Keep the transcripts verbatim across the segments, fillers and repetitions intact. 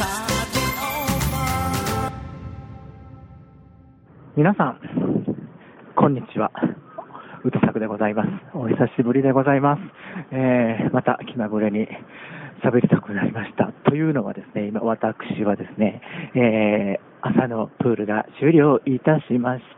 皆さんこんにちは、うとさくでございます。お久しぶりでございます。えー、また気まぐれに喋りたくなりました。というのはですね、今私はですね、えー、朝のプールが終了いたしまして、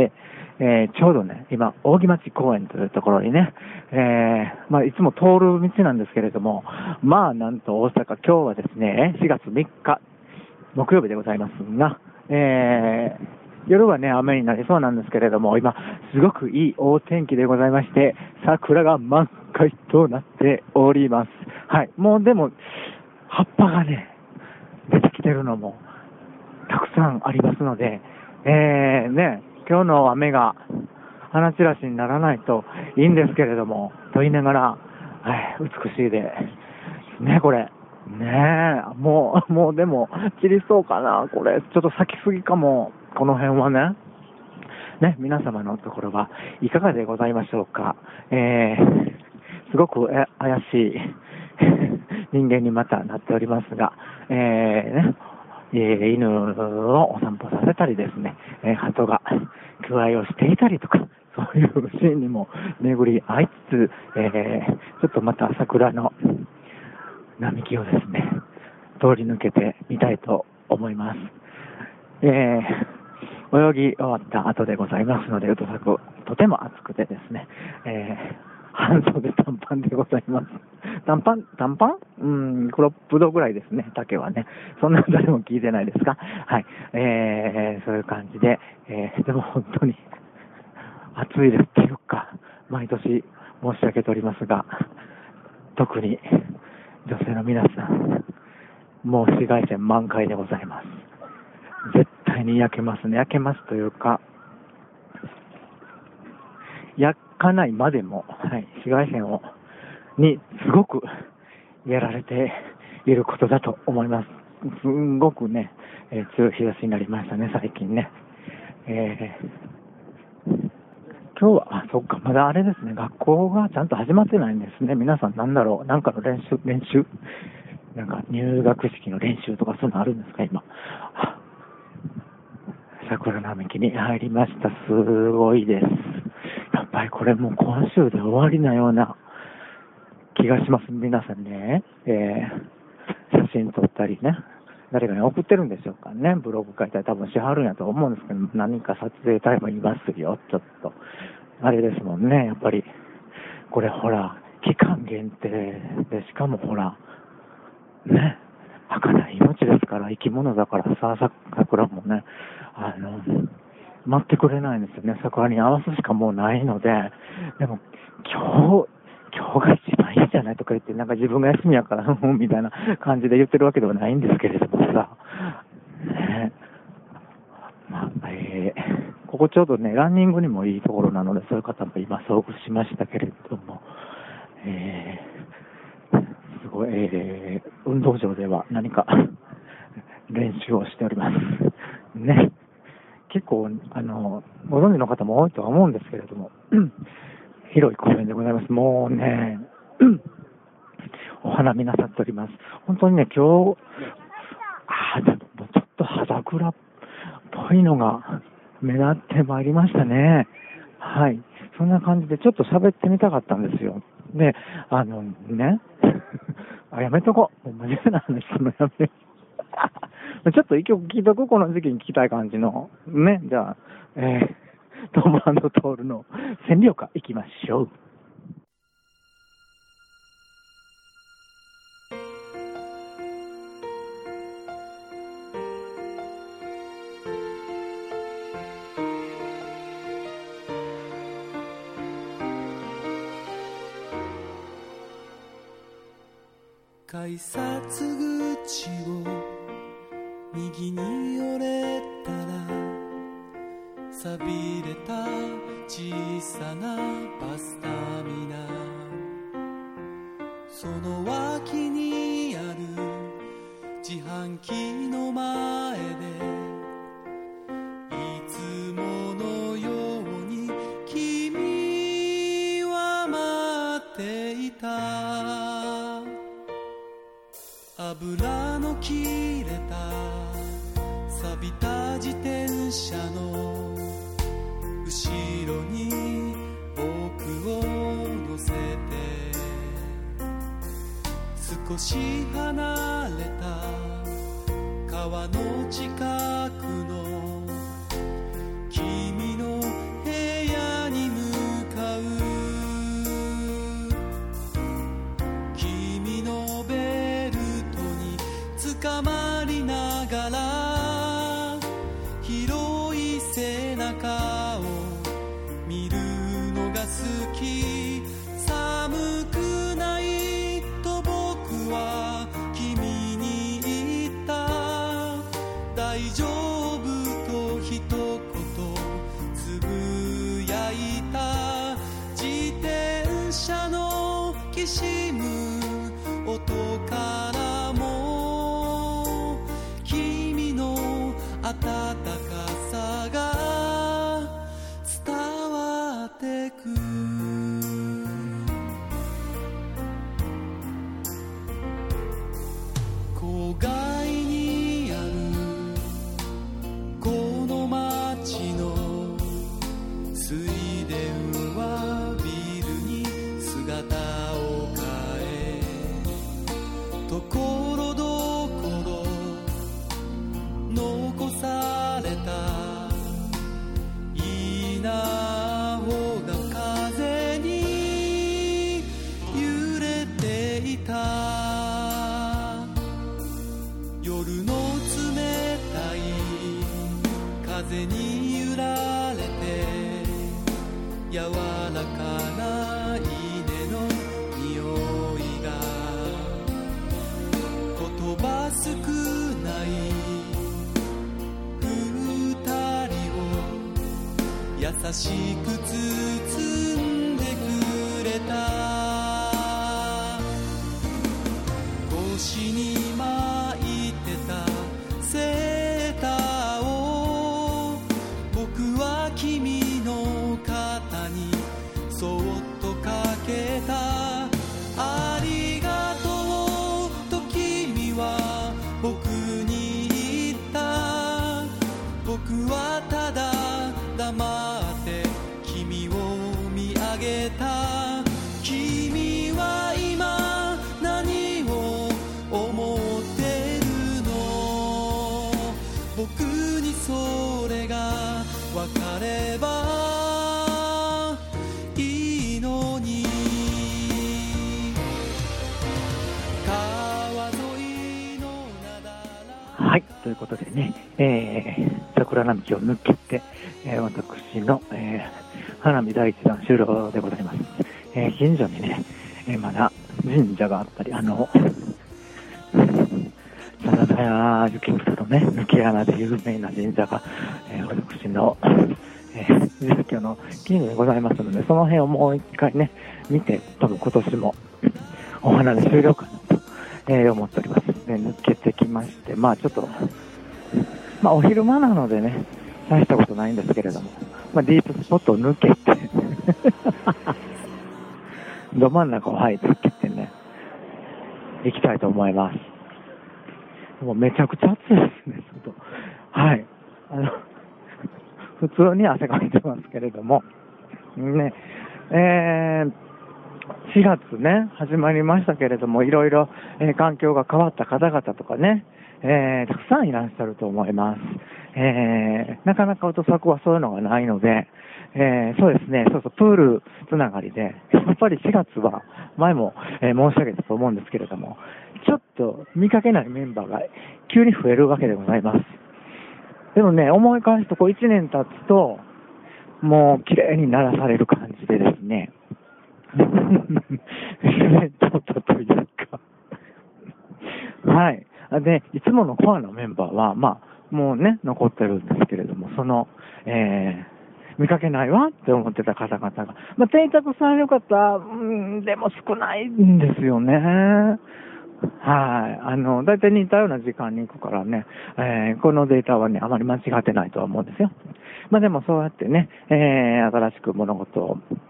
えー、ちょうどね、今扇町公園というところにね、えーまあ、いつも通る道なんですけれども、まあなんと大阪、今日はですねしがつみっか木曜日でございますが、えー夜はね、雨になりそうなんですけれども、今、すごくいい大天気でございまして、桜が満開となっております。はい。もうでも、葉っぱがね、出てきてるのも、たくさんありますので、えー、ね、今日の雨が花散らしにならないといいんですけれども、と言いながら、はい、美しいで、ね、これ。ねえ、もう、もうでも、散りそうかな、これ。ちょっと咲きすぎかも。この辺はね、ね、皆様のところはいかがでございましょうか。えー、すごくえ怪しい人間にまたなっておりますが、えーね、えー、犬をお散歩させたりですね、えー、鳩が求愛をしていたりとか、そういうシーンにも巡り合いつつ、えー、ちょっとまた桜の並木をですね、通り抜けてみたいと思います。えー泳ぎ終わった後でございますので、うとさくとても暑くてですね、えー、半袖短パンでございます。短パン短パンうん、クロップドぐらいですね、丈はね。そんな誰も聞いてないですか？はい。えー、そういう感じで、えー、でも本当に暑いですっていうか、毎年申し上げておりますが、特に女性の皆さん、もう紫外線満開でございます。絶対に焼けますね。焼けますというか、焼かないまでも、はい、紫外線をにすごくやられていることだと思います。すんごくね、えー、強い日差しになりましたね、最近ね。えー、今日は、あ、そっか、まだあれですね、学校がちゃんと始まってないんですね。皆さんなんだろう、なんかの練習、練習なんか入学式の練習とかそういうのあるんですか、今。桜並木に入りました。すごいです。やっぱりこれもう今週で終わりなような気がします。皆さんね、えー、写真撮ったりね、誰かに送ってるんでしょうかね。ブログ書いたり多分しはるんやと思うんですけど、何か撮影タイムいますよ。ちょっとあれですもんね。やっぱりこれほら期間限定で、しかもほらね、儚い命ですから、生き物だからさ、桜もね、あの待ってくれないんですよね。桜に合わすしかもうないので、でも今日今日が一番いいじゃないとか言って、なんか自分が休みやからみたいな感じで言ってるわけではないんですけれどもさ、ね、まあえー、ここちょうどねランニングにもいいところなので、そういう方も今遭遇しましたけれども、えー、すごい、えー、運動場では何か練習をしておりますね。結構あのご存知の方も多いとは思うんですけれども、広い公園でございます。もうね、お花見なさっております。本当にね、今日、あでもちょっと葉桜っぽいのが目立ってまいりましたね。はい。そんな感じでちょっと喋ってみたかったんですよ。で、あのね、あ、やめとこう。真面目な話するのやめちょっと一曲聴いとく、この時期に聴きたい感じの。ね、じゃあ、えー、トム&トールの占領下行きましょう。 改札口を右に折れたら、錆びれた小さなバスターミナル、その脇にある自販機の前でいつものように君は待っていた。油の切れ車の後ろに僕を乗せて少し離れた川の近くの君の部屋に向かう君のベルトに捕まりながら広い背中を見るのが好き寒くないと僕は君に言った大丈夫と一言つぶやいた自転車のきしむ音からも君の温かさが伝わってく郊外にあるこの街の水田はビルに姿を変えところどころ残された稲穂が風に揺れていた夜の冷たい風に揺られて柔らかな稲の匂いが言葉少ない二人を優しく包んでくれた腰に巻いてたセーターを僕は君の肩にそっとかけたありがとうと君は僕に言った僕はただ黙って君を見上げた君は今何を思ってるの僕にそれが分かればいいのに川沿いのなだらはい、ということでね、えー、桜並木を抜けて、えー、私の、えー、花見第一弾終了でございます。えー、近所にね、えー、まだ神社があったり、あの、真田屋雪草のね、抜け穴で有名な神社が、えー、私の、えー、住居の近所でございますので、その辺をもう一回ね、見て、多分今年もお花で終了かなと、えー、思っております。で、抜けてきまして、まあちょっと、まあお昼間なのでね、大したことないんですけれども、まあディープスポットを抜けて、ど真ん中をはい抜けてね、行きたいと思います。もうめちゃくちゃ暑いですね、ちょっと。はい。あの、普通に汗かいてますけれども、ね、えー、しがつね、始まりましたけれども、いろいろ、えー、環境が変わった方々とかね、えー、たくさんいらっしゃると思います。えー、なかなか音作はそういうのがないので、えー、そうですね、そうそう、プールつながりで、やっぱりしがつは、前も、えー、申し上げたと思うんですけれども、ちょっと見かけないメンバーが急に増えるわけでございます。でもね、思い返すと、こういちねん経つと、もう綺麗に鳴らされる感じでですね、一年経ったというか、はい。で、いつものコアのメンバーは、まあ、もうね、残ってるんですけれども、その、えー、見かけないわって思ってた方々が、まあ、定着される方、うん、でも少ないんですよね。はい。あの、だいたい似たような時間に行くからね、えー、このデータはね、あまり間違ってないとは思うんですよ。まあでもそうやってね、えー、新しく物事を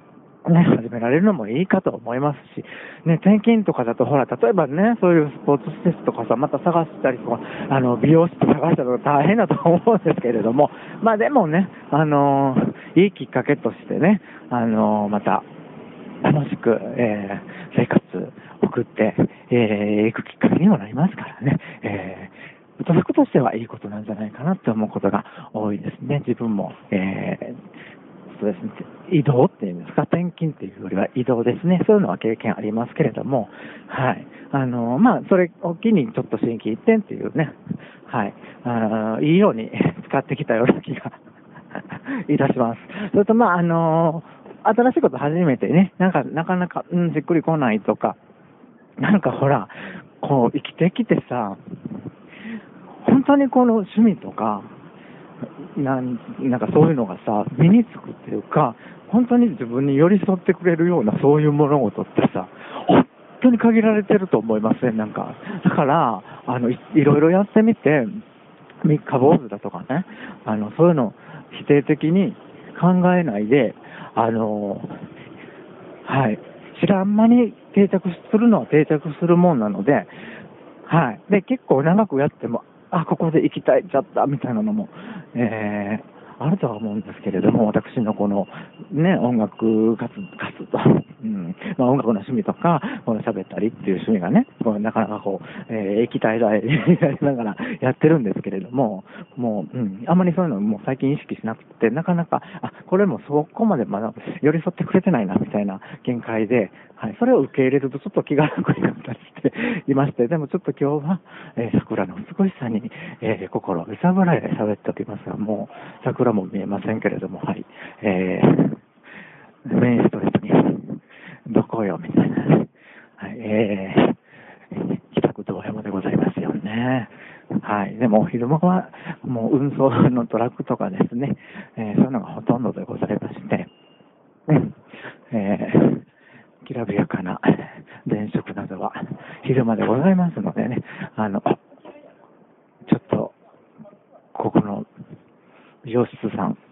ね、始められるのもいいかと思いますし、ね、転勤とかだと、ほら、例えばね、そういうスポーツ施設とかさ、また探したりとか、あの、美容室探したりとか大変だと思うんですけれども、まあでもね、あのー、いいきっかけとしてね、あのー、また、楽しく、えー、生活送って、えー、いくきっかけにもなりますからね、えー、歌作としてはいいことなんじゃないかなって思うことが多いですね。自分も、えーそうですね、移動っていうんですか、転勤っていうよりは移動ですね。そういうのは経験ありますけれども、はい。あの、まあ、それを機にちょっと心機一転っていうね、はい。あいいように使ってきたような気がいたします。それと、まあ、あの、新しいこと始めてね、なんか、なかなか、うん、しっくりこないとか、なんかほら、こう、生きてきてさ、本当にこの趣味とか、なん、なんかそういうのがさ、身につくっていうか、本当に自分に寄り添ってくれるようなそういう物事ってさ、本当に限られてると思いません？なんか。だから、あの、い、いろいろやってみて、三日坊主だとかね、あの、そういうの否定的に考えないで、あの、はい、知らん間に定着するのは定着するもんなので、はい。で、結構長くやっても、あ、ここで行きたいちゃったみたいなのも、えー、あるとは思うんですけれども、私のこの、ね、音楽活動、うん、まあ音楽の趣味とか、この喋ったりっていう趣味がね、こうなかなかこう、えー、液体剤になりながらやってるんですけれども、もう、うん、あんまりそういうのもう最近意識しなくて、なかなか、あ、これもそこまでまだ寄り添ってくれてないな、みたいな見解で、はい、それを受け入れるとちょっと気が楽になったりしていまして、でもちょっと今日は、えー、桜の美しさに、えー、心を揺さぶられ喋っておりますが、もう桜も見えませんけれども、はい、えー、メインストリートにどこよみたいな、ね、はい、えー、北区道山でございますよね。はい、でもお昼間はもう運送のトラックとかですね、えー、そういうのがほとんどでございまして、うん、えー、きらびやかな電飾などは昼間でございますのでね、あの、ちょっとここの美容室さん、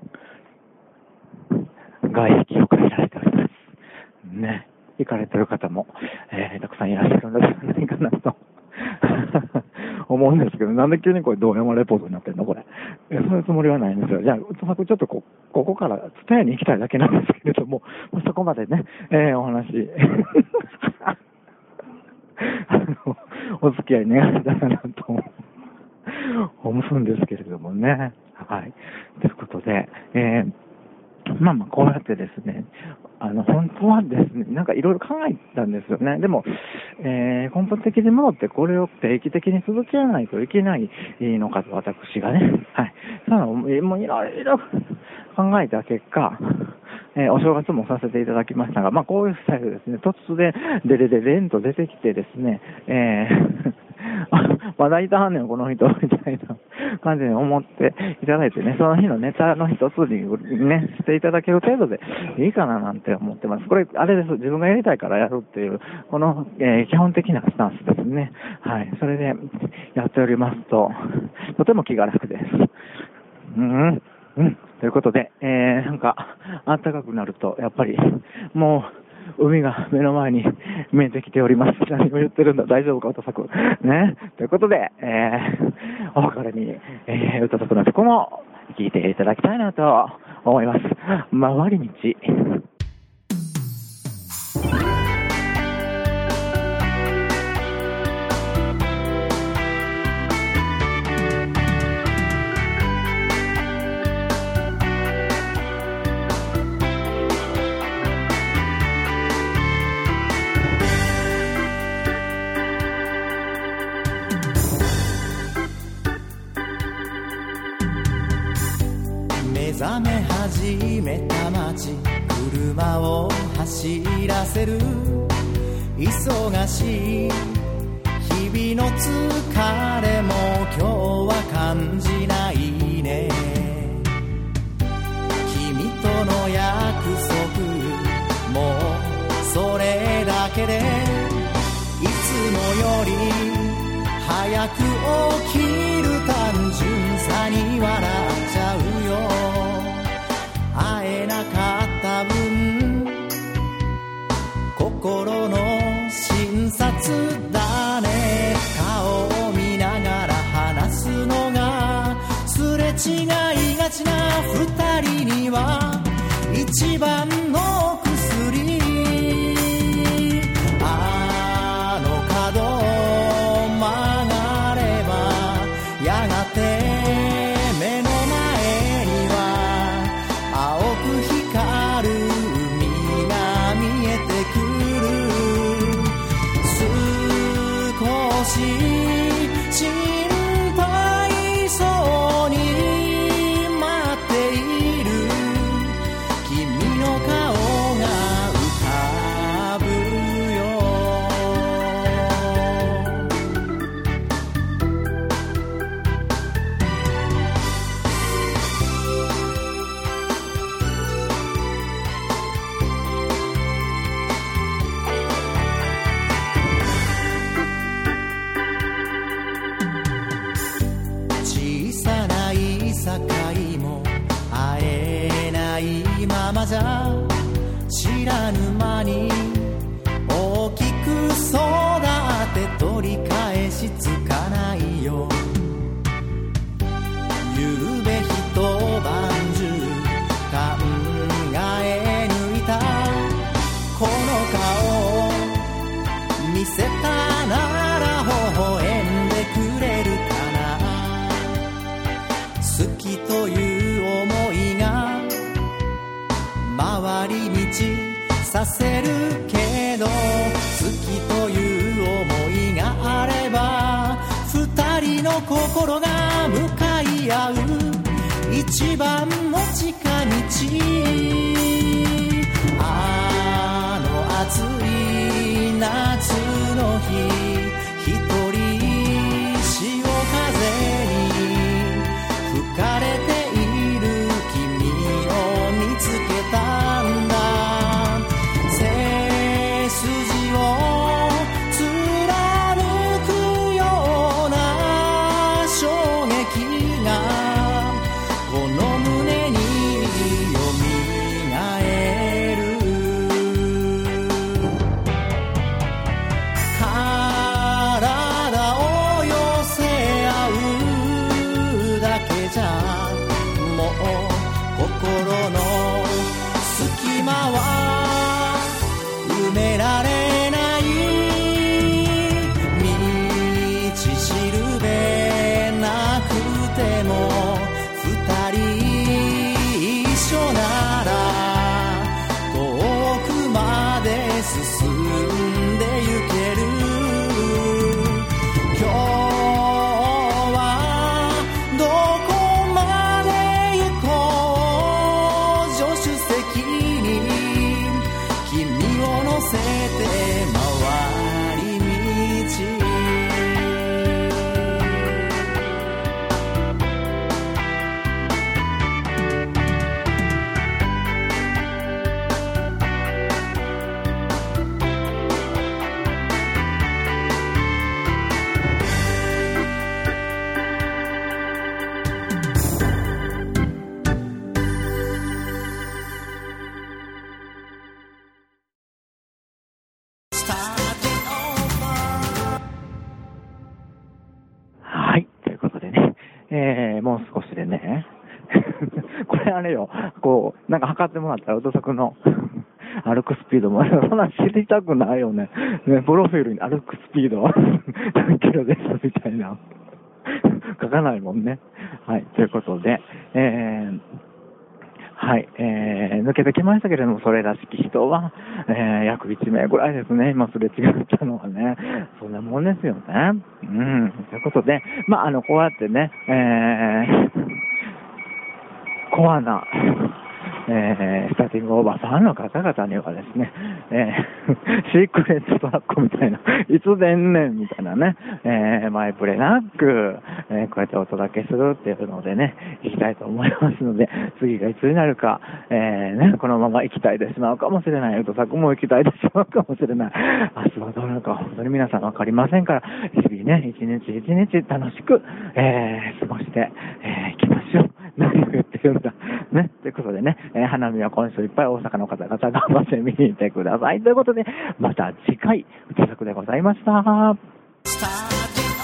外壁を借りられておりますね。行かれてる方も、えー、たくさんいらっしゃるのではないかなと思うんですけど、なんで急にこれ道山レポートになってるのこれ。そういうつもりはないんですよ。じゃあ、うつまくちょっとこここから伝えに行きたいだけなんですけれども、そこまでね、えー、お話あのお付き合い願えたらなと思うんですけれどもね。はい。ということで、えーまあまあこうやってですね、あの本当はですね、なんかいろいろ考えたんですよね。でも、えー、根本的にもってこれを定期的に続けないといけないのかと私がね、はい、そういうのをもういろいろ考えた結果、えー、お正月もさせていただきましたが、まあこういうスタイルですね、突然デレデレンと出てきてですね、えーまだいたはんねんこの人みたいな感じに思っていただいてね、その日のネタの一つにねしていただける程度でいいかななんて思ってます。これあれです、自分がやりたいからやるっていうこの、えー、基本的なスタンスですね。はい、それでやっておりますととても気が楽です。うんうんということで、えー、なんか暖かくなるとやっぱりもう海が目の前に見えてきております。何を言ってるんだ、大丈夫か、歌作。ね。ということで、えー、お別れに、えー、歌作のとこも聞いていただきたいなと思います。回り道。 目覚め始めた街、車を走らせる忙しい日々の疲れも今日は感じないね。君との約束もうそれだけでいつもより早く起きる単純さに笑っちゃうよ。会えなかった分ちな二人には一番の薬、あの角を曲がればやがて目の前には青く光る海が見えてくる。少し心配そうに待っている君の顔が浮かぶよ。小さないさかいも会えないままじゃ知らぬ間に大きく育って取り返しつかないよ。ゆうべ一晩中考え抜いたこの顔を見せたなら微笑んでくれるかな。好きという思いが回り道させるけど、好きという思いがあれば二人の心が向かい合う一番の近道。あの暑い夏の日、一人潮風に吹かれている君を見つけたんだ。背筋を貫くような衝撃がこの胸によみがえる。体を寄せ合うだけじゃもう心の隙間は埋められない。道しるべなくても二人一緒なら遠くまで進んでゆける。今日はどこまで行こう。助手席に君を乗せて回り道。 はい、ということでね、えー、もう少しでね、これあれよ、こう、なんか測ってもらったら、音作の歩くスピードも、そんな知りたくないよね。ね、プロフィールに歩くスピードは何キロですみたいな。書かないもんね。はい、ということで、えー、はい、えー、抜けてきましたけれども、それらしき人は、えー、約いち名ぐらいですね、今すれ違ったのはね、そんなもんですよね。うん、ということで、まあ、あの、こうやってね、えー、コアな、えー、スターティングオーバーファンの方々にはですね、えー、シークレットトラックみたいな、いつ出んねんみたいなね、えー、マイプレなく、えー、こうやってお届けするっていうのでね、行きたいと思いますので、次がいつになるか、えー、ね、このまま行きたいでしまうかもしれない、うとさくも行きたいでしまうかもしれない、明日はどうなるか本当に皆さんわかりませんから、日々ね、一日一日楽しく、えー、過ごして、えー、行きましょう。何を言ってるんだ。ね。ということでね、えー、花見は今週いっぱい大阪の方々頑張って見に行ってください。ということで、また次回、歌作でございました。